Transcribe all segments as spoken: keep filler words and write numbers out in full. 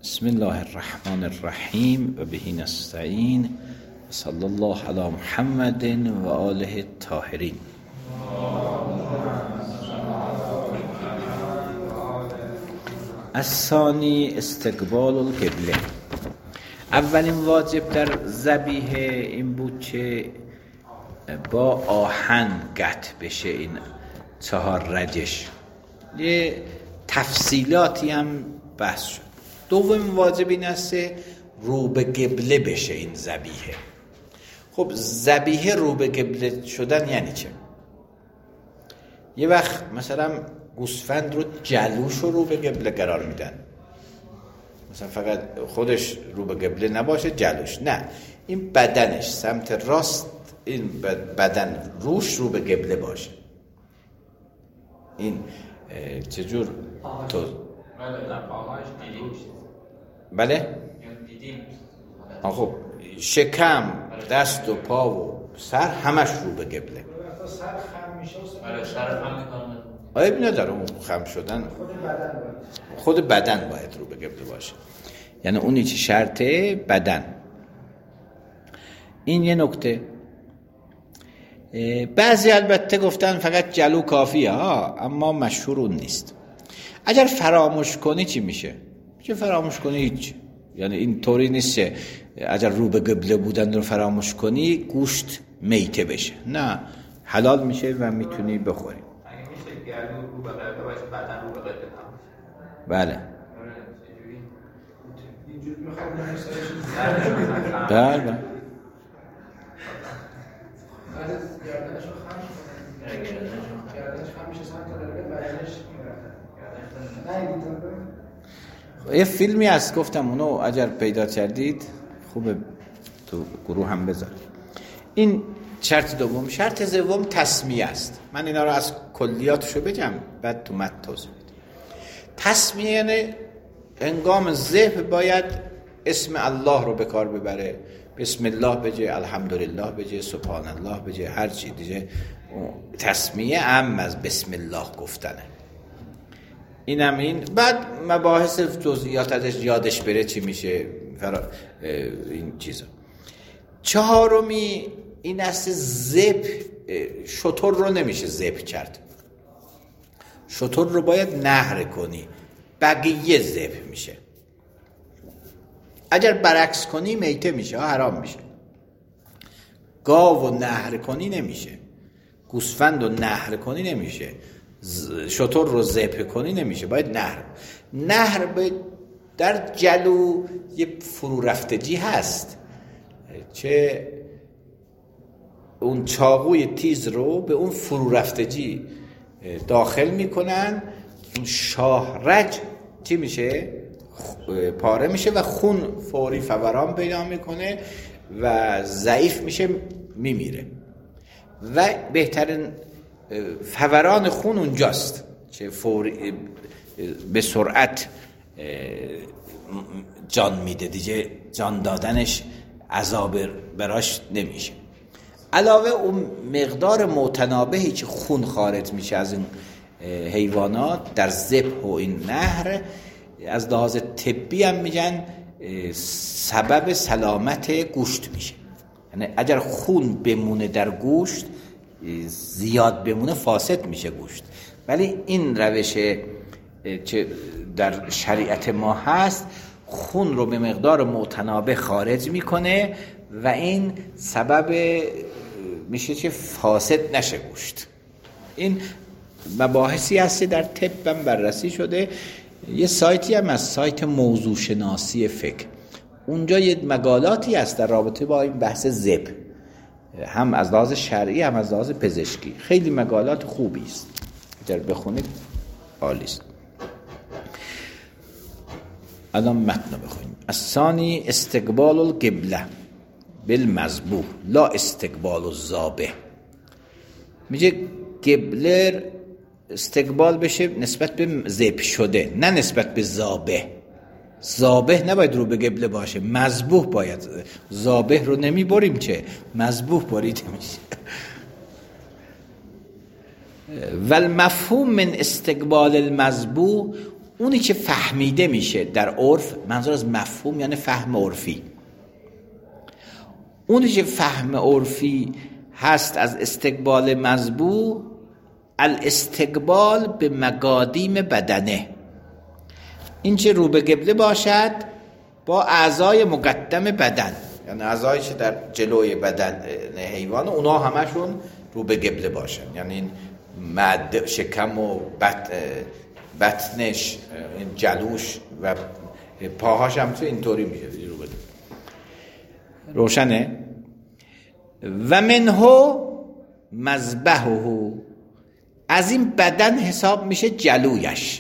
بسم الله الرحمن الرحیم و به نستعین و صلی الله علی محمد و آله الطاهرین. الثانی استقبال القبله. اولین واجب در ذبیحه این بود که با آهن قطع بشه این چهار رجش. یه تفصیلاتی هم بحث شد. دوم واجب این است رو به قبله بشه این ذبیحه. خب ذبیحه رو به قبله شدن یعنی چه؟ یه وقت مثلا گوسفند رو جلوش رو رو به قبله قرار میدن، مثلا فقط خودش رو به قبله نباشه جلوش، نه، این بدنش سمت راست، این بدن روش رو به قبله باشه. این چجور تو بله؟ خب شکم، دست و پا و سر همش رو به قبله. آیا بی نداره اون خم شدن خود بدن باید رو به قبله باشه، یعنی اونی چی شرطه بدن. این یه نکته. بعضی البته گفتن فقط جلو کافیه ها، اما مشهور اون نیست. اگر فراموش کنی چی میشه؟ چه فراموش کنی هیچ، یعنی این طوری نیست که اگر رو به قبله بودن رو فراموش کنی گوشت میته بشه، نه، حلال میشه و میتونی بخوری. اگه میشه گلو رو به قبله باشه بدن رو به قبله هم. بله اینجوری میخوام بله بله گردنشو خم گردنش خم میشه سمت قبله، بدنش یه فیلمی هست گفتم اونو اگر پیدا کردید خوبه تو گروه هم بذار. این شرط دوم. شرط سوم تسمیه است. من اینا رو از کلیاتشو بگم بعد تو متن توضیح میدم. تسمیه یعنی هنگام ذبح باید اسم الله رو به کار ببره، بسم الله بجه، الحمدلله بجه، سبحان الله بجه، هر چی دیگه. تسمیه عام از بسم الله گفتنه. اینم این. بعد مباحث جزئیات ازش یادش بره چی میشه فرا... این چیزا. چهارمی این است ذبح شتر رو نمیشه ذبح کرد، شتر رو باید نحر کنی، بقیه ذبح میشه. اگر برعکس کنی میته میشه، حرام میشه. گاو و نحر کنی نمیشه، گوسفند و نحر کنی نمیشه، شتر رو ذبح کنی نمیشه، باید نحر. نحر باید در جلو یه فرو رفتگی هست، چه اون چاقوی تیز رو به اون فرو رفتگی داخل میکنن، اون شاهرج چی میشه؟ پاره میشه و خون فوری فوران پیدا میکنه و ضعیف میشه، میمیره. و بهترین فوران خون اونجاست که فوری به سرعت جان میده دیگه، جان دادنش عذاب براش نمیشه. علاوه اون مقدار متنابهی که خون خارج میشه از این حیوانات در ذبح و این نحر، از لحاظ طبی هم میگن سبب سلامت گوشت میشه. یعنی اگر خون بمونه در گوشت، زیاد بمونه فاسد میشه گوشت. ولی این روش که در شریعت ما هست خون رو به مقدار متنابه خارج میکنه و این سبب میشه که فاسد نشه گوشت. این مباحثی هست در طب هم بررسی شده. یه سایتی هم از سایت موضوع شناسی فقه، اونجا یه مقالاتی هست در رابطه با این بحث ذبح، هم از لحاظ شرعی هم از لحاظ پزشکی. خیلی مقالات خوبی است، اگر بخونید عالی است. الان متن بخونیم. الثانی استقبال القبله بالمذبوح لا استقبال الذابح. میگه قبله استقبال بشه نسبت به ذبح شده، نه نسبت به ذابح. ذابح نباید رو به قبله باشه، مذبوح باید. ذابح رو نمیبریم چه، مذبوح بریده میشه. و المفهوم من استقبال المذبوح اونی که فهمیده میشه در عرف، منظور از مفهوم یعنی فهم عرفی، اونی که فهم عرفی هست از استقبال مذبوح، الاستقبال به مقادیم بدنه، این چه رو به قبله باشد با اعضای مقدم بدن، یعنی اعضایی که در جلوی بدن حیوان اونا همشون رو به قبله باشن، یعنی معده، شکم و بط... بطنش، این جلوش و پاهاش هم تو اینطوری میشه رو بده. روشنه؟ و منه مذبحه، از این بدن حساب میشه جلویش.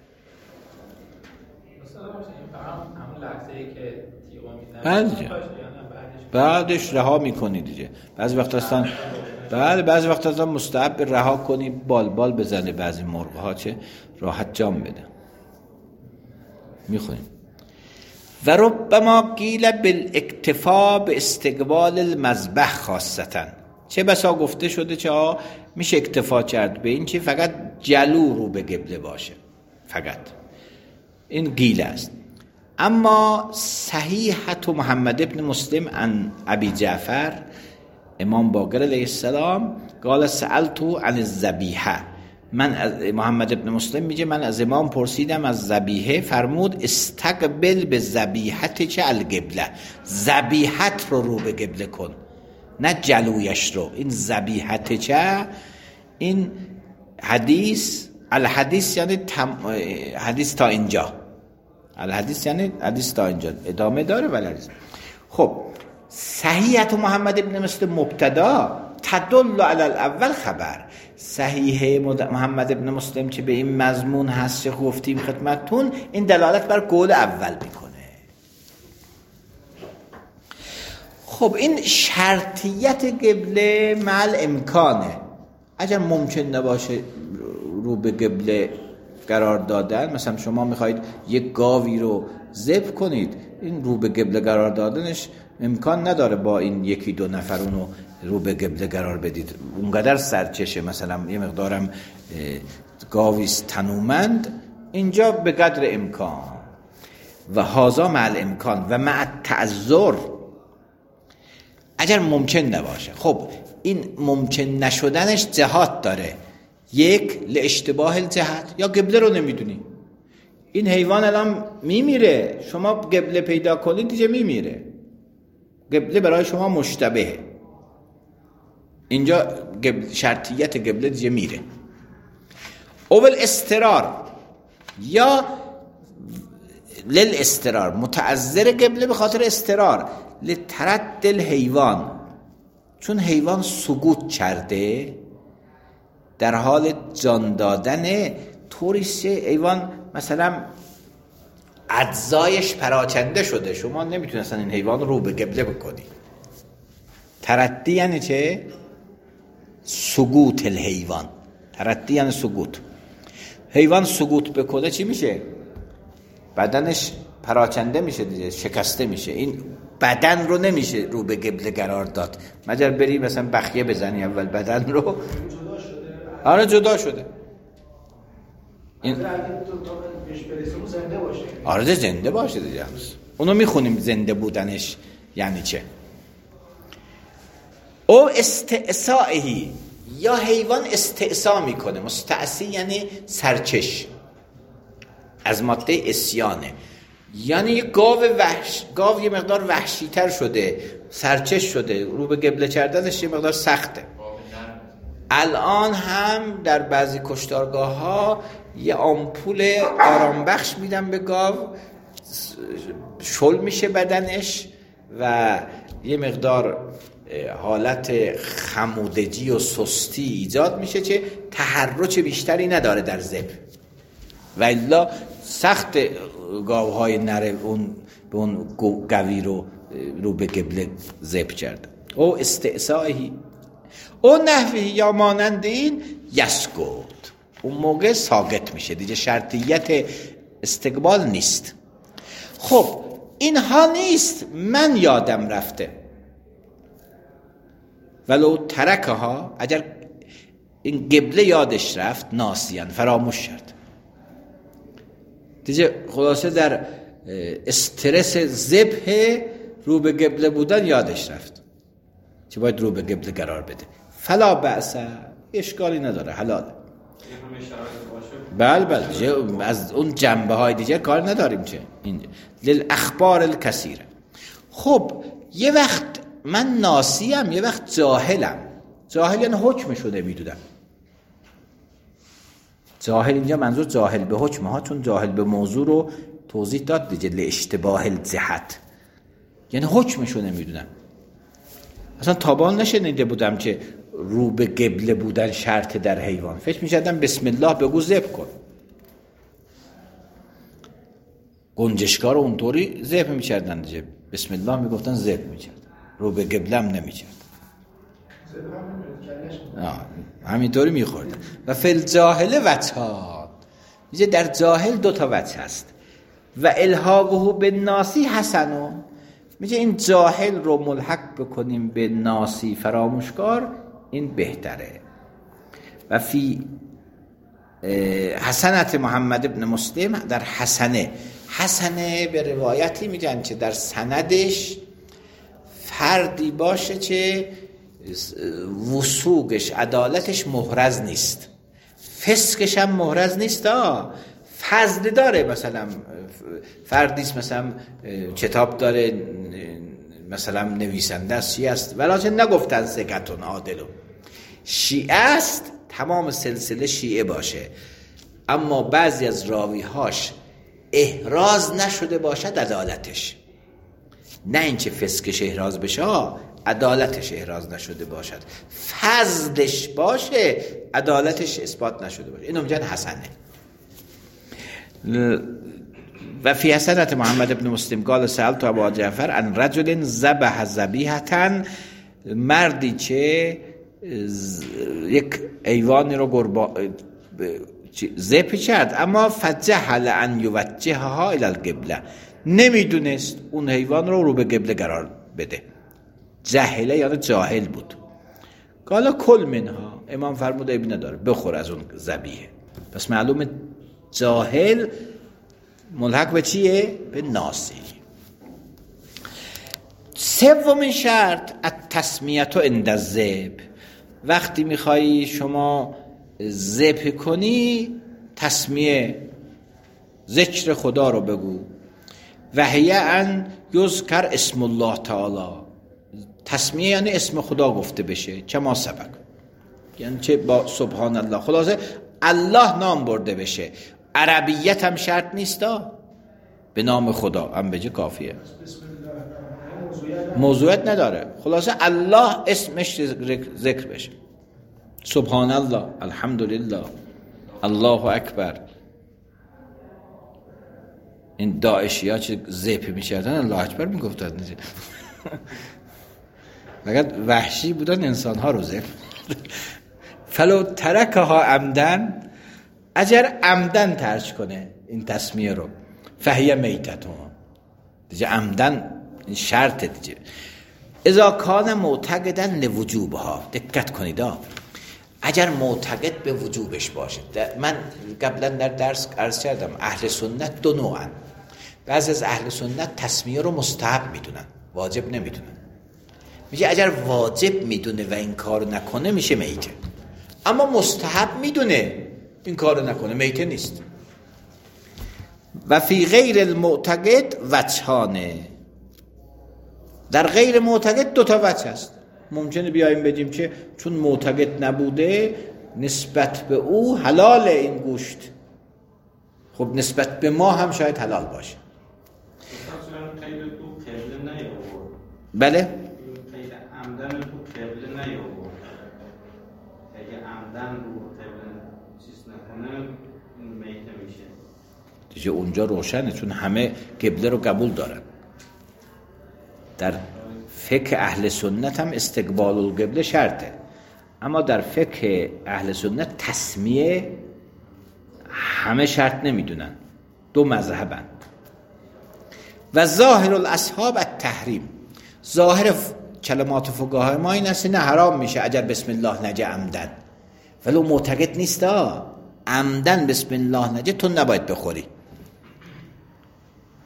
بعدش بعدش رها میکنی دیگه. بعضی وقت هستن بله بعضی وقت هستن مستحب رها کنی، بال بال بزنه، بعضی مرغ ها چه راحت جام بده. میخونیم و ربما قیل بالاکتفا به استقبال المذبح خاصتا، چه بسا گفته شده چه ها میشه اکتفا کرد به این چه فقط جلو رو به قبله باشه، فقط این قیل است. اما صحیحت محمد ابن مسلم عن ابی جعفر امام باقر علیه السلام قال سألت عن الذبیحه، من از محمد ابن مسلم میگه من از امام پرسیدم از ذبیحه، فرمود استقبل به ذبیحت چه القبله، ذبیحت رو رو به قبله کن نه جلویش رو. این ذبیحت چه، این حدیث الحدیث یعنی تم... حدیث تا اینجا، الحدیث یعنی حدیث تا اینجا، ادامه داره ولی حدیث. خب صحیحت محمد ابن مسلم مبتدا تدل علی الاول خبر، صحیح محمد ابن مسلم که به این مضمون هست که گفتیم خدمتتون، این دلالت بر قول اول میکنه. خب این شرطیت قبله مع امکانه، اگر ممکن نباشه رو به قبله قرار دادن، مثلا شما میخواید یک گاوی رو ذبح کنید، این رو به قبله قرار دادنش امکان نداره با این یکی دو نفر اونو رو به قبله قرار بدید، اونقدر سرچشه، مثلا یه مقدارم گاویست تنومند، اینجا به قدر امکان. و هازا مع الامکان و مع التعذر، اگر ممکن نباشه. خب این ممکن نشدنش جهات داره، یک لاشتباه الجهت، یا قبله رو نمیدونی، این حیوان الان میمیره، شما قبله پیدا کنید دیگه میمیره، قبله برای شما مشتبهه، اینجا قبل شرطیت قبله دیگه میره. اول استرار یا لل استرار، متعذر قبله به خاطر استرار، لترد الحیوان، چون حیوان سقوط کرده در حال جان دادن، طوریست حیوان مثلا اجزایش پراکنده شده، شما نمیتونستن این حیوان رو به قبله بکنی. تردی یعنی چه؟ سقوط الحیوان، تردی یعنی سقوط. حیوان سقوط بکنه چی میشه؟ بدنش پراکنده میشه دیگه، شکسته میشه، این بدن رو نمیشه رو به قبله قرار داد، مگر بری مثلا بخیه بزنی اول بدن رو. آره جدا شده. این آره زنده باشه دیگه، اونو میخونیم زنده بودنش یعنی چه. او استعصائهی، یا حیوان استعصا میکنه، مستعصی یعنی سرچش، از ماده اسیانه، یعنی یه گاو وحش، گاو یه مقدار وحشی تر شده، سرچش شده، رو به قبله کردنش یه مقدار سخته. الان هم در بعضی کشتارگاه ها یه آمپول آرام بخش میدن به گاو، شل میشه بدنش و یه مقدار حالت خمودگی و سستی ایجاد میشه که تحرک بیشتری نداره در ذبح، و الا سخت گاوهای نره اون به اون گوی رو رو به قبله ذبح کرد. او استعصایی او نحوی یا مانند این یسکت، اون موقع ساکت میشه دیگه، شرطیت استقبال نیست. خب اینها نیست، من یادم رفته، ولو ترکها، اگر این قبله یادش رفت، ناسیان فراموش کرد، دیگه خلاصه در استرس ذبح رو به قبله بودن یادش رفت که باید رو به قبله قرار بده. فلا بأس، اشکالی نداره، حلاله. بله بله، از اون جنبه های دیگه کار نداریم چه این للاخبار الکثیره. خب یه وقت من ناسیم، یه وقت جاهلم. جاهل یعنی حکمشو نمیدونم. جاهل اینجا منظور جاهل به حکم ها، چون جاهل به موضوع رو توضیح داد دیگه، لاشتباه الجهت، یعنی حکمشو نمیدونم. اصلا تابان نشنیده بودم که رو به قبله بودن شرط در حیوان. فکر می‌کردم بسم الله بگو ذبح کن. گنجشکار رو اونطوری ذبح می‌کردن دیگه، بسم الله میگفتن ذبح می‌کردن، رو به قبله هم نمی‌کردن. همینطوری می‌خوردن. و فی الجاهل وجهان، میگه در جاهل دو تا وجه هست. و الحاقه به ناسی حسنو، میگه این جاهل رو ملحق بکنیم به ناسی فراموشکار، این بهتره. و فی حسنت محمد ابن مسلم، در حسنه، حسنه به روایتی میگن که در سندش فردی باشه که وثوقش، عدالتش محرز نیست، فسقش هم محرز نیست، ها فضل داره. مثلا فردیست مثلا کتاب داره، مثلا نویسنده است، شیعه است، ولیکن نگفتن ثقتون عادلون. شیعه است، تمام سلسله شیعه باشه، اما بعضی از راویهاش احراز نشده باشد عدالتش، نه اینکه فسقش احراز بشه، عدالتش احراز نشده باشد، فضلش باشه عدالتش اثبات نشده باشه، اینو میگن حسنه. و فی حسنت محمد ابن مسلم قال سألت ابا جعفر عن رجل ذبح ذبیحة، مردی که یک حیوانی رو قربان ذبح کرد، اما فجهل ان یوجهها الی القبله، نمیدونست اون حیوان رو رو به قبله قرار بده. جهله یعنی جاهل بود. قال کل منها، امام فرمود ابی نداره، بخور از اون ذبیحه. پس معلومه جاهل ملحق به چیه؟ به ناسی. سومین شرط التسمیه عند الذبح، وقتی میخوایی شما ذبح کنی تسمیه، ذکر خدا رو بگو. و هی ان یذکر اسم الله تعالی، تسمیه یعنی اسم خدا گفته بشه، کما سبق، یعنی چه با سبحان الله، خلاصه الله نام برده بشه. عربیت هم شرط نیستا، به نام خدا هم بجه کافیه، موضوعیت نداره، خلاصه الله اسمش ذکر بشه. سبحان الله، الحمدلله، الله اکبر. این داعشی ها چه ذبح می‌کردن الله اکبر میگفتن فقط وحشی بودن، انسان ها رو ذبح. فلو ترکها عمدن، اگر عمدن ترک کنه این تسمیه رو، فهیه میتتون، دیگه عمدن این شرط دیگه. اذا کان معتقدن لوجوبها، دقت کنید ها، اگر معتقد به وجوبش باشه. من قبلا در درس عرض کردم اهل سنت دو نوعن. بعضی از اهل سنت تسمیه رو مستحب میدونن، واجب نمیدونن. میگه اگر واجب میدونه و این کارو نکنه میشه میته، اما مستحب میدونه این کارو نکنه میته نیست. و فی غیر المعتقد وجهانه، در غیر معتقد دو تا وجه هست. ممکنه بیایم بگیم که چون معتقد نبوده نسبت به او حلال این گوشت، خب نسبت به ما هم شاید حلال باشه. بله غیر عمدن تو قبله نیاورد، اگه عمدن رو قبله چیز نکنه میته میشه دیگه. اونجا روشنه، چون همه قبله رو قبول دارن. در فقه اهل سنت هم استقبال القبله شرطه، اما در فقه اهل سنت تسمیه همه شرط نمیدونن، دو مذهبن. و ظاهر الاصحاب التحریم، ظاهر کلمات فقهای ما این است نه حرام میشه اگر بسم الله نجه عمدن، ولو معتقد نیست ها، عمدن بسم الله نجه تو نباید بخوری.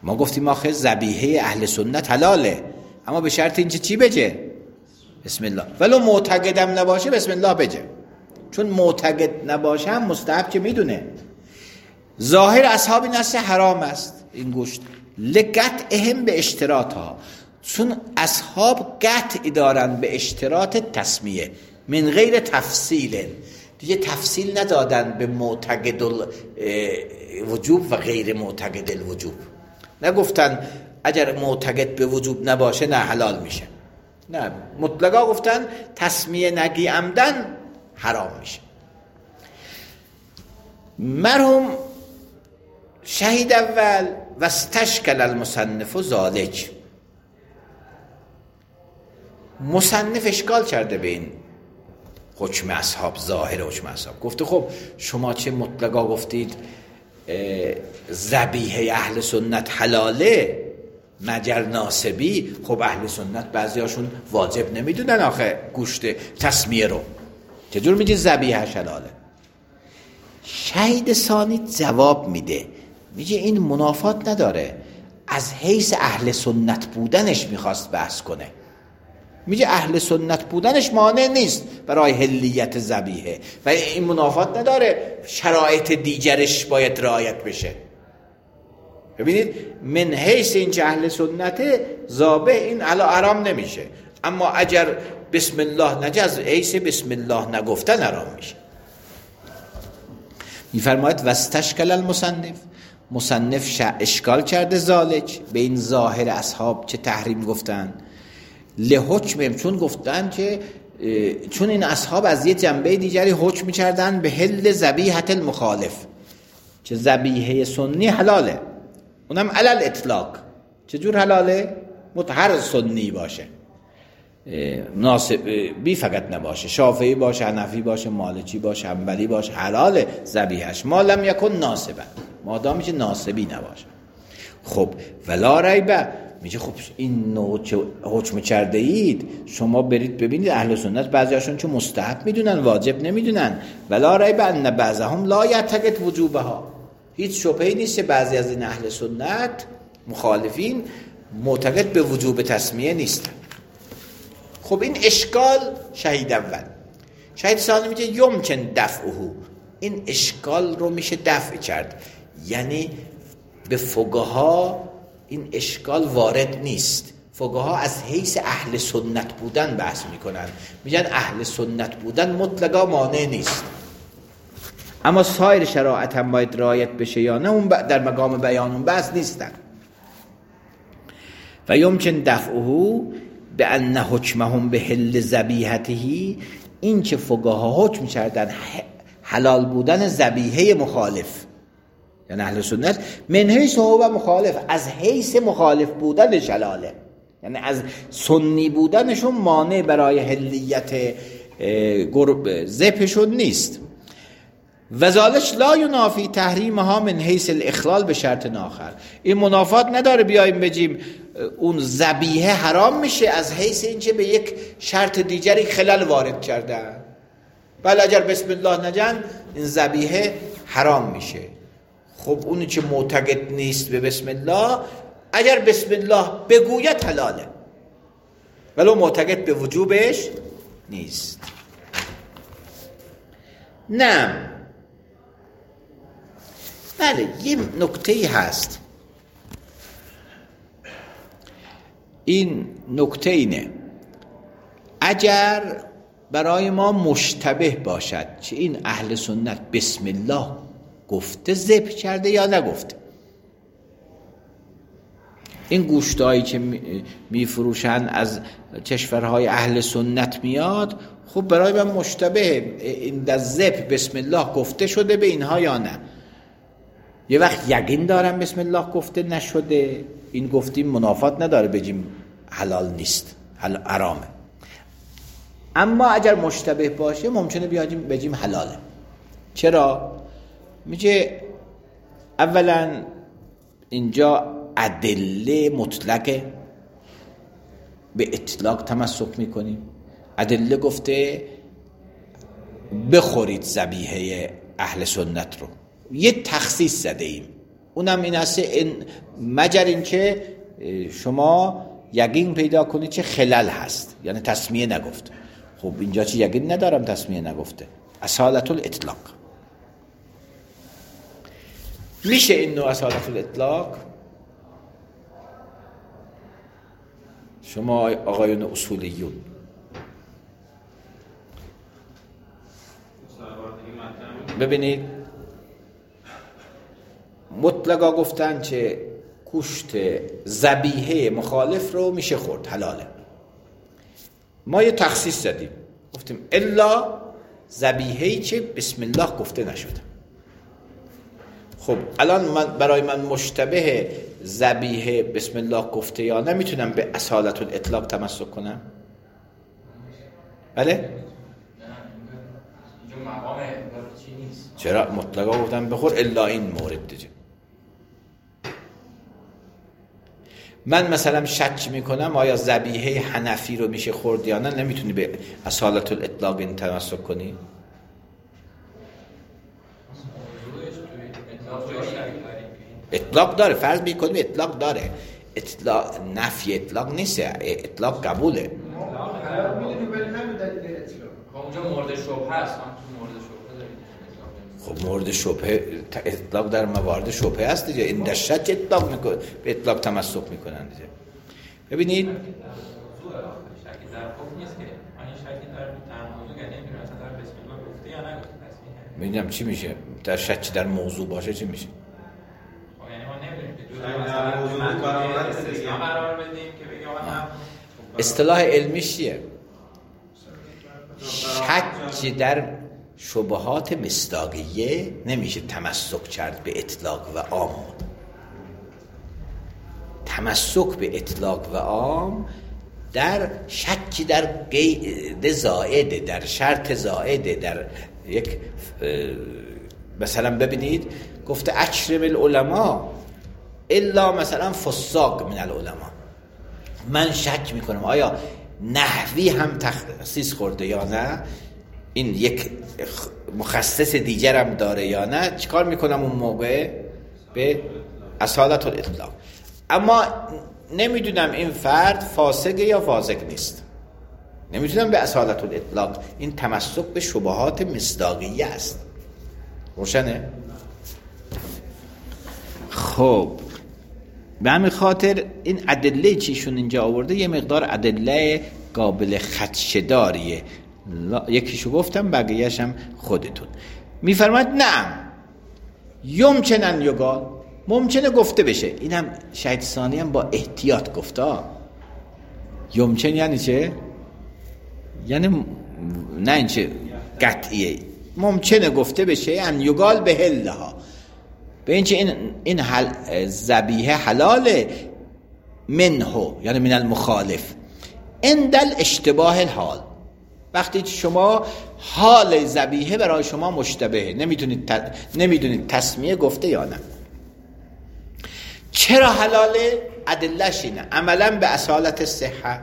ما گفتیم آخه ذبیحه اهل سنت حلاله، اما به شرط اینکه چی بجه؟ بسم الله. ولو معتقدم نباشه بسم الله بجه، چون معتقد نباشه هم مستحب که میدونه. ظاهر اصحاب نص حرام است این گوشت، لقطعهم به اشتراطها، چون اصحاب قطع دارن به اشتراط تسمیه، من غیر تفصیل، دیگه تفصیل ندادن به معتقد الوجوب و غیر معتقد الوجوب. نگفتن اگر معتقد به وجوب نباشه نه حلال میشه، نه، مطلقا گفتن تسمیه نگی عمدن حرام میشه. مرحوم شهید اول و استشکل المصنف و ذالک، مصنف اشکال کرده به این حکم اصحاب، ظاهر حکم اصحاب. گفته خب شما چه مطلقا گفتید ذبیحه اهل سنت حلاله مگر ناسبی، خب اهل سنت بعضی هاشون واجب نمیدونن آخه گوشت تسمیه رو، چجور میگی ذبیحه حلاله؟ شهید ثانی جواب میده، میگه این منافات نداره، از حیث اهل سنت بودنش میخواست بحث کنه. میگه اهل سنت بودنش مانع نیست برای حلیت ذبیحه و این منافات نداره، شرایط دیگرش باید رعایت بشه. ببینید من حیث اینکه اهل سنته ذابح این علا حرام نمیشه، اما اگر بسم الله نجه از حیث بسم الله نگفتن حرام میشه. میفرماید واستشکل المصنف، مصنف اشکال کرده ذالک به این ظاهر اصحاب چه تحریم گفتن، لحکم، چون گفتن که چون این اصحاب از یه جنبه دیگری حکم می‌کردن به حل ذبیحه المخالف، که ذبیحه سنی حلاله، اونم علل اطلاق. چجور حلاله؟ متحر سنی باشه، مناسب بی فقط نباشه، شافعی باشه، حنفی باشه، مالکی باشه، حنبلی باشه، حلاله ذبیحش، ما لم یکن ناسبا، مادام که ناسبی نباشه. خب ولا ریبه، میگه خب این نوع حکم کرده اید، شما برید ببینید اهل سنت بعضیاشون چه مستحب میدونن، واجب نمیدونن. ولا ریب ان بعضهم لا یعتقد وجوبها، هیچ شبهه‌ای نیست بعضی از این اهل سنت مخالفین معتقد به وجوب تسمیه نیستن. خب این اشکال شهید اول. شهید ثانی میگه یمکن دفعه، این اشکال رو میشه دفع کرد، یعنی به فقها این اشکال وارد نیست. فقها از حیث اهل سنت بودن بحث میکنن، میگن اهل سنت بودن مطلقا مانع نیست، اما سایر شرایط هم باید رعایت بشه یا نه، اون در مقام بیان اون بحث نیستن. و یمکن دفعه به ان حکمهم به حل ذبیحته، این که فقها حکم کردن حلال بودن ذبیحه مخالف، یعنی اهل سنت من حیث هو مخالف، از حیث مخالف بودن حلاله، یعنی از سنی بودنشون مانع برای حلیت ذبحشون نیست. وذالک لا ینافی تحریمها من حیث الاخلال به شرط آخر، این منافات نداره بیاییم بگیم اون ذبیحه حرام میشه از حیث اینکه به یک شرط دیگری خلل وارد کردن. بله اگر بسم الله نجن این ذبیحه حرام میشه. خب اونی که معتقد نیست به بسم الله، اگر بسم الله بگوید حلاله، ولو معتقد به وجوبش نیست. نه بله یه نکته‌ای هست، این نکته اینه اگر برای ما مشتبه باشد که این اهل سنت بسم الله گفته ذبح کرده یا نگفته، این گوشتایی که میفروشن از کشورهای اهل سنت میاد، خب برای من مشتبه این در ذبح بسم الله گفته شده به اینها یا نه. یه وقت یقین دارم بسم الله گفته نشده، این گفتیم منافات نداره بگیم حلال نیست، حرامه. اما اگر مشتبه باشه ممکنه بیایم بگیم حلاله. چرا؟ میگه اولا اینجا ادله مطلقه، به اطلاق تمسک میکنیم. ادله گفته بخورید ذبیحه اهل سنت رو، یه تخصیص زده ایم، اونم این است این مگر این که شما یقین پیدا کنید چه خلل هست، یعنی تسمیه نگفت. خب اینجا چه یقین ندارم تسمیه نگفته، اصالت الاطلاق. میشه این نوع اصالت الاطلاق؟ شما آقایون اصولیون ببینید مطلقا گفتن که گوشت ذبیحه مخالف رو میشه خورد، حلاله. ما یه تخصیص زدیم گفتیم الا ذبیحه‌ای که بسم الله گفته نشده. خب الان من برای من مشتبه ذبیحه بسم الله گفته یا نه میتونم به اصالت الاطلاق تمسک کنم؟ بله؟ اینجا مقام اطلاق چی نیست. چرا مطلقا گفتم بخور الا این مورد دیگه. من مثلا شک میکنم آیا ذبیحه حنفی رو میشه خورد یا نه، نمیتونی به اصالت الاطلاق این تمسک کنی؟ اطلاق داره، فرض میکنیم اطلاق داره، اطلاق نفی اطلاق نیست، اطلاق قبوله. حالا میدونی ولی نه دلیل اطلاق. اونجا مورد شبهه است، هم تو مورد شبهه دارید. خب مورد شبهه اطلاق در موارد شبهه است دیگه. این در شک اطلاق میکنه، به اطلاق تمسک میکنن دیگه. ببینید شکی در حکم نیست که من این شکی در در موضوع یعنی نمیدونم مثلا در بسم الله گفته یا نگفته تصمیح. میدونم چی میشه در شک در موضوع باشه چی میشه. خب یعنی ما نمیدونیم که دو تا مثلا استثناء قرار بدیم که بگیم آقا اصطلاح علمیش چیه؟ شک در شبهات مصداقیه نمیشه تمسک کرد به اطلاق و عام. تمسک به اطلاق و عام در شک در قید زائده، در شرط زائده، در یک مثلا ببینید گفته اکرم العلماء الا مثلا فساق من العلماء. من شک میکنم آیا نحوی هم تخصیص خورده یا نه، این یک مخصص دیگر هم داره یا نه، چیکار میکنم اون موقع؟ به اصالت الاطلاق. اما نمیدونم این فرد فاسقه یا فاسق نیست، نمیتونم به اصالت الاطلاق. این تمسک به شبهات مصداقیه است. روشنه؟ خب به همین خاطر این ادله چیشون اینجا آورده یه مقدار ادله قابل خدشه‌داریه. یکیشو گفتم بقیه‌اش هم خودتون. میفرماید نعم یمکنن یقال، ممکنه گفته بشه. اینم شهید ثانی هم با احتیاط گفته. یمکن یعنی چه؟ یعنی نه این چه قطعیه، ممکنه گفته بشه ان یقال به هلها، به اینکه این این حل ذبیحه حلاله منه یعنی من المخالف اندل اشتباه الحال. وقتی شما حال ذبیحه برای شما مشتبهه، نمیتونید ت... نمیدونید تسمیه گفته یا نه. چرا حلاله؟ ادله‌اش اینه عملا به اصالت الصحه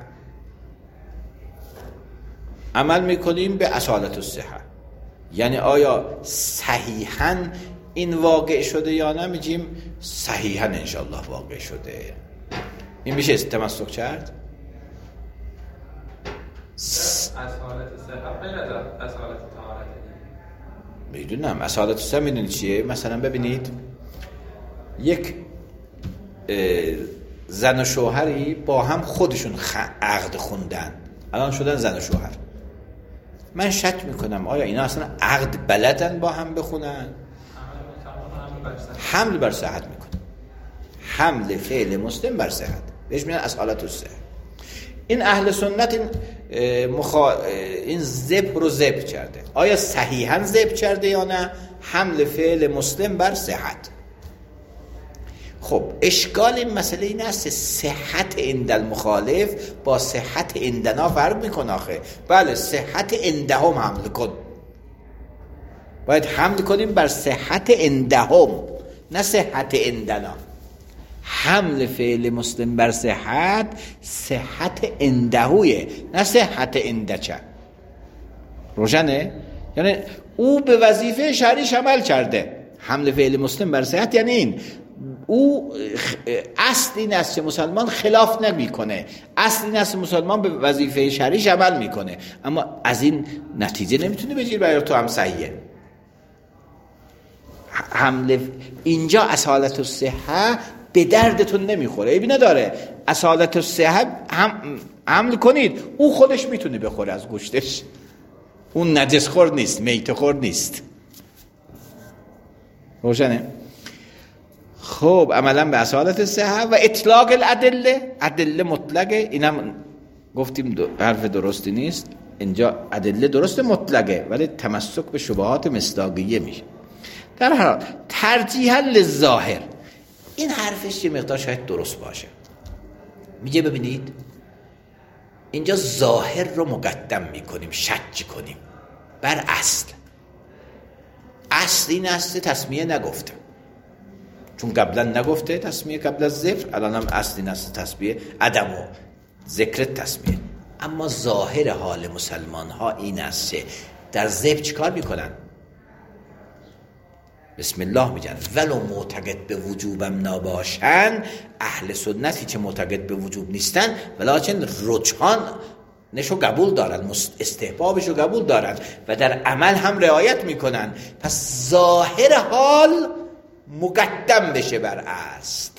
عمل میکنیم، به اصالت الصحه یعنی آیا صحیحاً این واقع شده یا نه، میگیم صحیحاً انشاءالله واقع شده. این میشه تمسک کرد. اصالت صحت غیر از اصالت طهارت. میدونم اصالت صحت میدونی چیه؟ مثلا ببینید یک زن و شوهری با هم خودشون عقد خوندن، الان شدن زن و شوهر. من شک میکنم آیا اینا اصلا عقد بلدن با هم بخونن؟ حمل بر صحت میکنه، حمل فعل مسلم بر صحت، بهش میگن اصالت الصحه. این اهل سنت این مخا... این ذبح رو ذبح کرده، آیا صحیحاً ذبح کرده یا نه؟ حمل فعل مسلم بر صحت. خب اشکال این مسئله این است صحت عند المخالف با صحت عندنا فرق میکنه آخه. بله صحت عندهم حمل کن، باید حمل کنیم بر صحت عندهم نه صحت عندنا. حمل فعل مسلم بر صحت صحت عندهویه نه صحت عندچه. روشنه؟ یعنی او به وظیفه شرعیش عمل کرده. حمل فعل مسلم بر صحت یعنی این او اصل این است که مسلمان خلاف نمیکنه، اصل این است که مسلمان به وظیفه شرعیش عمل میکنه، اما از این نتیجه نمیتونه بگیر برای تو هم صحیحه. حمله اینجا اصالت الصحه به دردتون نمیخوره، عیبی نداره اصالت الصحه هم حمل کنید، او خودش میتونه بخوره از گوشتش، اون نجس خور نیست، میت خور نیست. روشنه؟ خب عملا به اصالت الصحه و اطلاق الادله، ادله مطلقه، اینم گفتیم دو حرف درستی نیست، اینجا ادله درست مطلقه ولی تمسک به شبهات مصداقیه میشه. در هر حال ترجیحاً للظاهر، این حرفش یه مقدار شاید درست باشه. میگه ببینید اینجا ظاهر رو مقدم میکنیم، شج کنیم بر اصل. اصل این است تسمیه نگفته، چون قبلا نگفته تسمیه قبل از ذکر، الان هم اصل این است تسمیه عدم و ذکر تسمیه. اما ظاهر حال مسلمان ها این است در ذکر چیکار میکنن؟ بسم الله میگن، ولو معتقد به وجوبم نباشن، اهل سنتی که معتقد به وجوب نیستن ولکن رجحان نشو قبول دارن، استحبابشو قبول دارن و در عمل هم رعایت میکنن، پس ظاهر حال مقدم بشه بر اصل.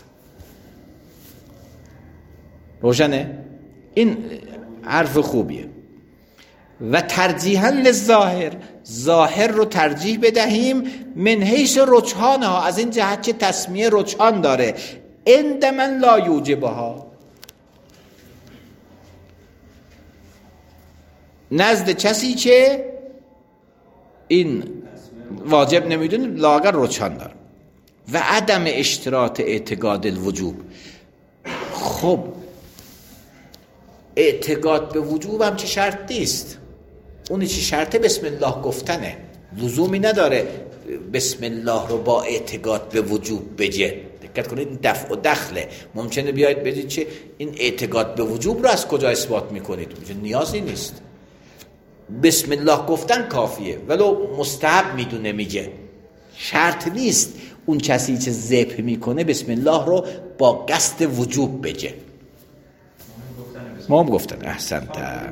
روشنه؟ این حرف خوبیه. و ترجیحاً للظاهر، ظاهر رو ترجیح بدهیم من حیث رجحانها، از این جهت که تسمیه رجحان داره، عند من لا یوجبها، نزد کسی که این واجب نمیدونه لااقل رجحان داره. و عدم اشتراط اعتقاد الوجوب، خب اعتقاد به وجوب هم چه شرط نیست، اونی چه شرطه بسم الله گفتنه، لزومی نداره بسم الله رو با اعتقاد به وجوب بجه. دقت کنید این دفع و دخله، ممکنه بیاید بگید چه این اعتقاد به وجوب رو از کجا اثبات میکنید؟ میگه نیازی نیست، بسم الله گفتن کافیه، ولو مستحب میدونه میگه، شرط نیست اون کسی که ذبح میکنه بسم الله رو با قصد وجوب بجه. ما هم گفتن احسنت،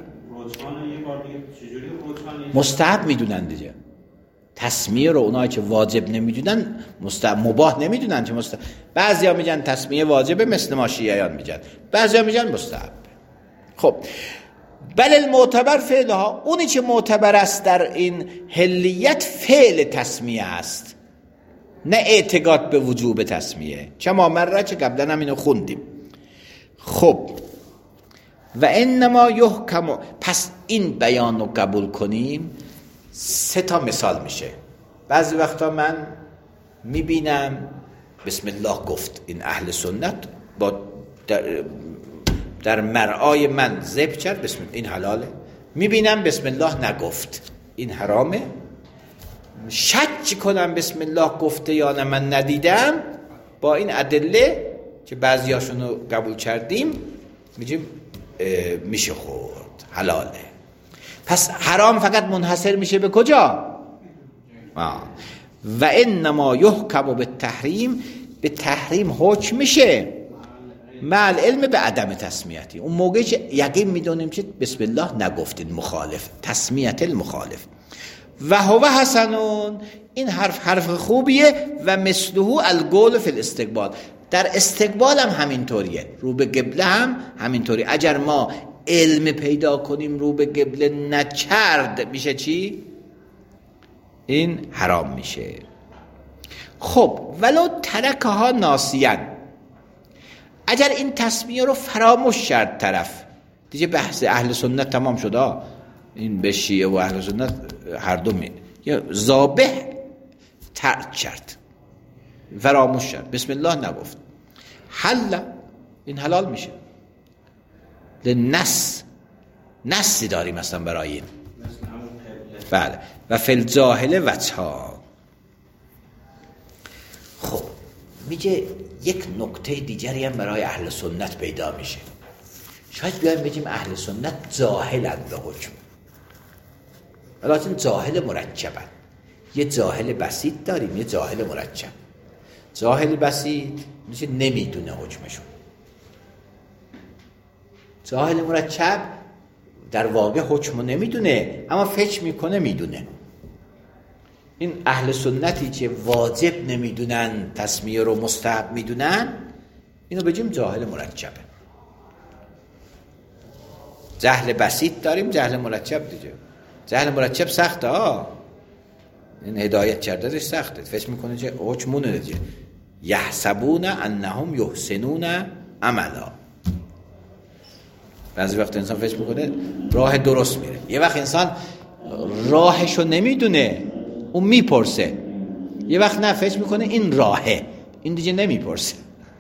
مستحب میدونن دیگه، تسمیه رو اونایی که واجب نمیدونن مستحب، مباح نمیدونن که مستحب. بعضیا میگن تسمیه واجبه مثل ما شیعیان میگن، بعضیا میگن مستحب. خب بل المعتبر فعلها، اونی که معتبر است در این حلیت فعل تسمیه است، نه اعتقاد به وجوب تسمیه، چما مره که قبلا هم اینو خوندیم. خب و انما یحکم، پس این بیان رو قبول کنیم سه تا مثال میشه. بعضی وقتا من میبینم بسم الله گفت این اهل سنت با در, در مرآی من ذبح کرد، بسم این حلاله، میبینم بسم الله نگفت این حرامه، شک کنم بسم الله گفته یا نه من ندیدم، با این ادله که بعضیاشون رو قبول کردیم میگیم میشه خورد، حلاله. پس حرام فقط منحصر میشه به کجا؟ آه. و انما یحکم به تحریم، به تحریم حکم میشه مع العلم به عدم تسمیتی، اون موقعی که یقین میدونیم که بسم الله نگفتین مخالف، تسمیت المخالف. و هو حسنون، این حرف حرف خوبیه، و مثله القول فی الاستقبال، در استقبال هم همینطوریه، رو به قبله هم همینطوری. اگر ما علم پیدا کنیم رو به قبله نکرد میشه چی؟ این حرام میشه. خب ولو ترکها ناسیان، اگر این تسمیه رو فراموش کرد طرف، دیگه بحث اهل سنت تمام شده، این به شیعه و اهل سنت هر دو می یا ذابح ترک کرد، فراموش کرد، بسم الله نگفت، حل، این حلال میشه. لنس، نسی داریم اصلا برای این. بله. و فی الجاهل وجها. خب میگه یک نکته دیگری هم برای اهل سنت پیدا میشه. شاید بیایم بگیم اهل سنت جاهلند به حکم، ولیکن جاهل مرکبن، یه جاهل بسیط داریم، یه جاهل مرکب. جاهل بسیط میشه نمیدونه حکمشون. جاهل مرکب در واقع حکمو نمیدونه اما فکر میکنه میدونه. این اهل سنتی که واجب نمیدونن تسمیه رو مستحب میدونن اینو بگیم جاهل مرکبه. جهل بسیط داریم، جهل مرکب دیگه. جهل مرکب سخته ها، این هدایت کردنش سخته. فکر میکنه که حکمونه دیگه. یحسبون انهم یحسنون عملا. بعضی وقت انسان فکر میکنه راه درست میره، یه وقت انسان راهشو نمیدونه اون میپرسه، یه وقت نه فکر میکنه این راهه، این دیگه نمیپرسه.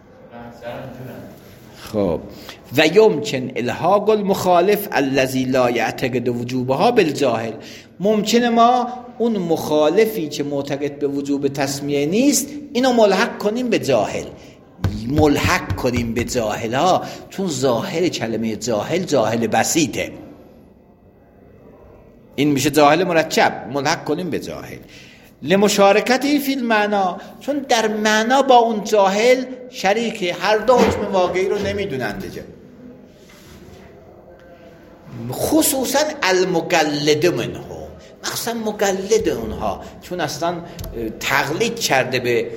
خب و یمکن الحاق المخالف الذی لا یعتقد وجوبها بالجاهل. ممکنه ما اون مخالفی که معتقد به وجوب تسمیه نیست اینو ملحق کنیم به جاهل. ملحق کنیم به جاهل ها، چون ظاهر کلمه جاهل جاهل بسیطه، این میشه جاهل مرکب، ملحق کنیم به جاهل. لمشارکتی فی المعنا، چون در معنا با اون جاهل شریکه، هر دو حکم واقعی رو نمیدونن دیگه. خصوصا المقلد منه، مخصوصا مقلد اونها، چون اصلا تقلید کرده به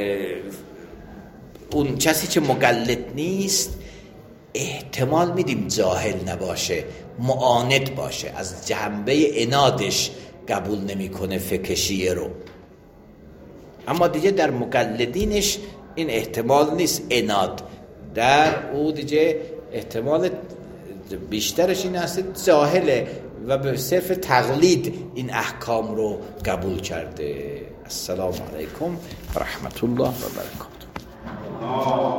اون کسی که مقلد نیست، احتمال میدیم جاهل نباشه، معاند باشه، از جنبه عنادش قبول نمیکنه فقه شیعه رو. اما دیگه در مقلدینش این احتمال نیست عناد، در او دیگه احتمال بیشترش این هست جاهله و به صرف تقلید این احکام رو قبول کرده. السلام علیکم و رحمت الله و برکاته.